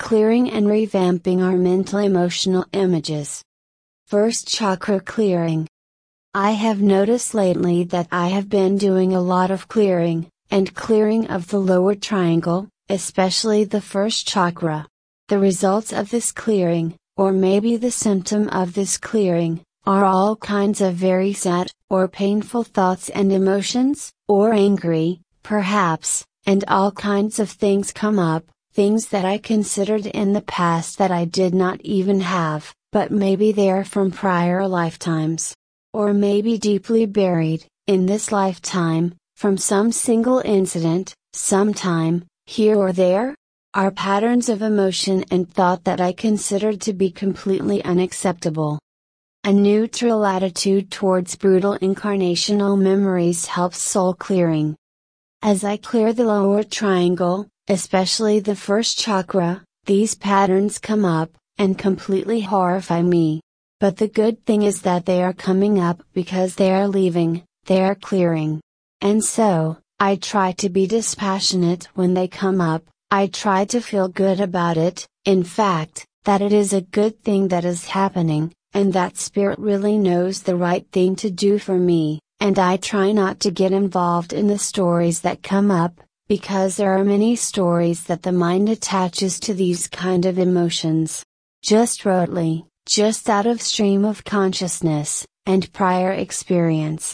clearing and revamping our mental emotional images. First chakra clearing. I have noticed lately that I have been doing a lot of clearing, and clearing of the lower triangle, especially the first chakra. The results of this clearing, or maybe the symptom of this clearing, are all kinds of very sad, or painful thoughts and emotions, or angry, perhaps, and all kinds of things come up, things that I considered in the past that I did not even have, but maybe they are from prior lifetimes. Or maybe deeply buried, in this lifetime, from some single incident, sometime, here or there? Are patterns of emotion and thought that I considered to be completely unacceptable. A neutral attitude towards brutal incarnational memories helps soul clearing. As I clear the lower triangle, especially the first chakra, these patterns come up, and completely horrify me. But the good thing is that they are coming up because they are leaving, they are clearing. And so, I try to be dispassionate when they come up, I try to feel good about it, in fact, that it is a good thing that is happening, and that spirit really knows the right thing to do for me, and I try not to get involved in the stories that come up, because there are many stories that the mind attaches to these kind of emotions. Just rotely, just out of stream of consciousness, and prior experience.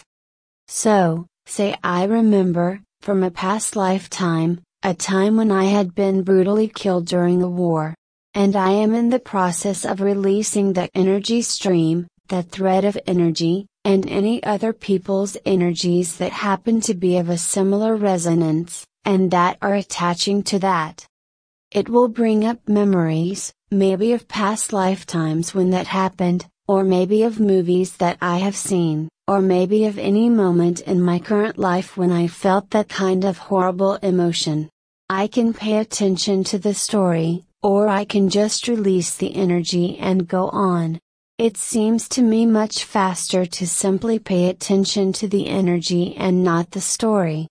So, say I remember, from a past lifetime, a time when I had been brutally killed during a war. And I am in the process of releasing that energy stream, that thread of energy, and any other people's energies that happen to be of a similar resonance, and that are attaching to that. It will bring up memories, maybe of past lifetimes when that happened, or maybe of movies that I have seen, or maybe of any moment in my current life when I felt that kind of horrible emotion. I can pay attention to the story, or I can just release the energy and go on. It seems to me much faster to simply pay attention to the energy and not the story.